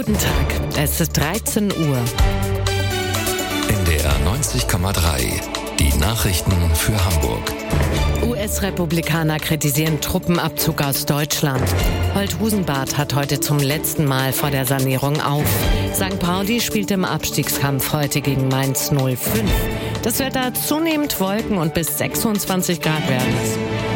Guten Tag, es ist 13 Uhr. NDR 90,3, die Nachrichten für Hamburg. US-Republikaner kritisieren Truppenabzug aus Deutschland. Holthusenbad hat heute zum letzten Mal vor der Sanierung auf. St. Pauli spielt im Abstiegskampf heute gegen Mainz 05. Das Wetter zunehmend Wolken und bis 26 Grad werden es.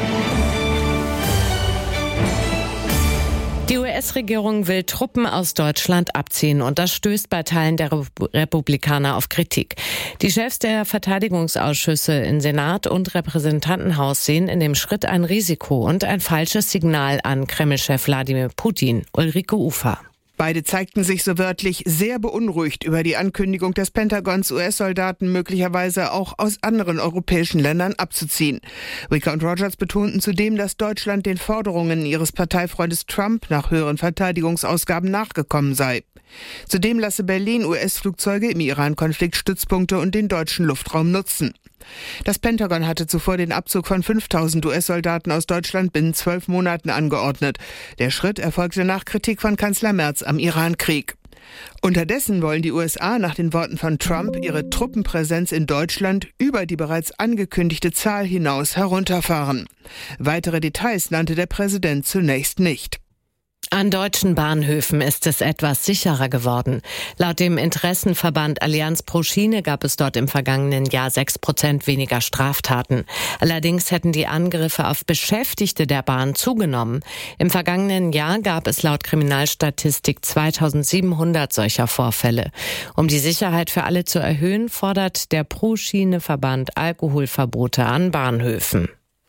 Die US-Regierung will Truppen aus Deutschland abziehen und das stößt bei Teilen der Republikaner auf Kritik. Die Chefs der Verteidigungsausschüsse in Senat und Repräsentantenhaus sehen in dem Schritt ein Risiko und ein falsches Signal an Kreml-Chef Wladimir Putin. Ulrike Ufer. Beide zeigten sich so wörtlich sehr beunruhigt über die Ankündigung des Pentagons, US-Soldaten möglicherweise auch aus anderen europäischen Ländern abzuziehen. Wicker und Rogers betonten zudem, dass Deutschland den Forderungen ihres Parteifreundes Trump nach höheren Verteidigungsausgaben nachgekommen sei. Zudem lasse Berlin US-Flugzeuge im Iran-Konflikt Stützpunkte und den deutschen Luftraum nutzen. Das Pentagon hatte zuvor den Abzug von 5.000 US-Soldaten aus Deutschland binnen 12 Monaten angeordnet. Der Schritt erfolgte nach Kritik von Kanzler Merz am Iran-Krieg. Unterdessen wollen die USA nach den Worten von Trump ihre Truppenpräsenz in Deutschland über die bereits angekündigte Zahl hinaus herunterfahren. Weitere Details nannte der Präsident zunächst nicht. An deutschen Bahnhöfen ist es etwas sicherer geworden. Laut dem Interessenverband Allianz pro Schiene gab es dort im vergangenen Jahr 6% weniger Straftaten. Allerdings hätten die Angriffe auf Beschäftigte der Bahn zugenommen. Im vergangenen Jahr gab es laut Kriminalstatistik 2700 solcher Vorfälle. Um die Sicherheit für alle zu erhöhen, fordert der Pro-Schiene-Verband Alkoholverbote an Bahnhöfen.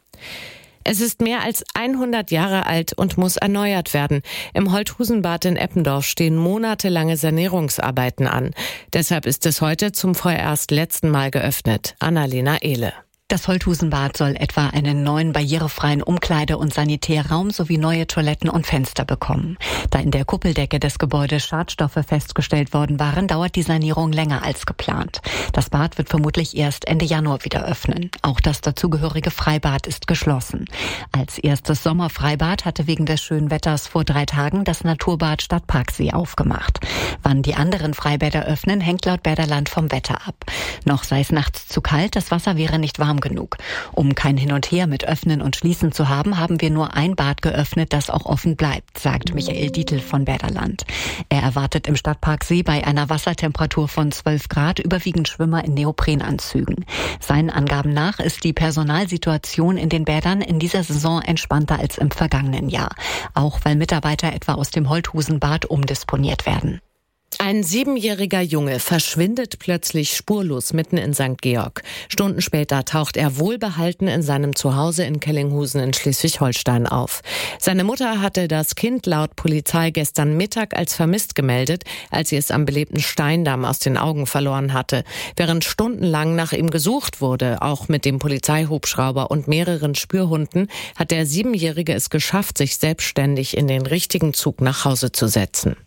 Es ist mehr als 100 Jahre alt und muss erneuert werden. Im Holthusenbad in Eppendorf stehen monatelange Sanierungsarbeiten an. Deshalb ist es heute zum vorerst letzten Mal geöffnet. Annalena Ehle. Das Holthusenbad soll etwa einen neuen barrierefreien Umkleide- und Sanitärraum sowie neue Toiletten und Fenster bekommen. Da in der Kuppeldecke des Gebäudes Schadstoffe festgestellt worden waren, dauert die Sanierung länger als geplant. Das Bad wird vermutlich erst Ende Januar wieder öffnen. Auch das dazugehörige Freibad ist geschlossen. Als erstes Sommerfreibad hatte wegen des schönen Wetters vor 3 Tagen das Naturbad Stadtparksee aufgemacht. Wann die anderen Freibäder öffnen, hängt laut Bäderland vom Wetter ab. Noch sei es nachts zu kalt, das Wasser wäre nicht warm genug. Um kein Hin und Her mit Öffnen und Schließen zu haben, haben wir nur ein Bad geöffnet, das auch offen bleibt, sagt Michael Dietl von Bäderland. Er erwartet im Stadtparksee bei einer Wassertemperatur von 12 Grad überwiegend Schwimmer in Neoprenanzügen. Seinen Angaben nach ist die Personalsituation in den Bädern in dieser Saison entspannter als im vergangenen Jahr. Auch weil Mitarbeiter etwa aus dem Holthusenbad umdisponiert werden. Ein 7-jähriger Junge verschwindet plötzlich spurlos mitten in St. Georg. Stunden später taucht er wohlbehalten in seinem Zuhause in Kellinghusen in Schleswig-Holstein auf. Seine Mutter hatte das Kind laut Polizei gestern Mittag als vermisst gemeldet, als sie es am belebten Steindamm aus den Augen verloren hatte. Während stundenlang nach ihm gesucht wurde, auch mit dem Polizeihubschrauber und mehreren Spürhunden, hat der 7-Jährige es geschafft, sich selbstständig in den richtigen Zug nach Hause zu setzen.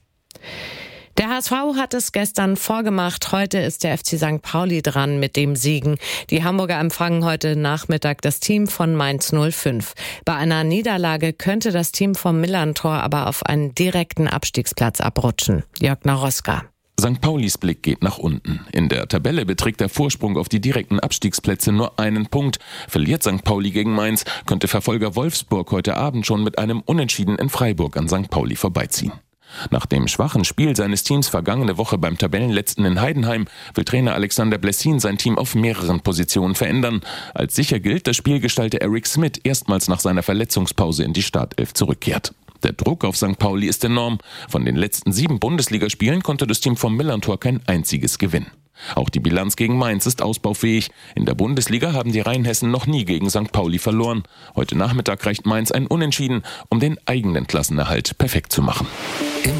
Der HSV hat es gestern vorgemacht. Heute ist der FC St. Pauli dran mit dem Siegen. Die Hamburger empfangen heute Nachmittag das Team von Mainz 05. Bei einer Niederlage könnte das Team vom Millerntor aber auf einen direkten Abstiegsplatz abrutschen. Jörg Naroska. St. Paulis Blick geht nach unten. In der Tabelle beträgt der Vorsprung auf die direkten Abstiegsplätze nur einen Punkt. Verliert St. Pauli gegen Mainz, könnte Verfolger Wolfsburg heute Abend schon mit einem Unentschieden in Freiburg an St. Pauli vorbeiziehen. Nach dem schwachen Spiel seines Teams vergangene Woche beim Tabellenletzten in Heidenheim will Trainer Alexander Blessin sein Team auf mehreren Positionen verändern. Als sicher gilt, dass Spielgestalter Eric Smith erstmals nach seiner Verletzungspause in die Startelf zurückkehrt. Der Druck auf St. Pauli ist enorm. Von den letzten 7 Bundesligaspielen konnte das Team vom Millerntor kein einziges gewinnen. Auch die Bilanz gegen Mainz ist ausbaufähig. In der Bundesliga haben die Rheinhessen noch nie gegen St. Pauli verloren. Heute Nachmittag reicht Mainz ein Unentschieden, um den eigenen Klassenerhalt perfekt zu machen.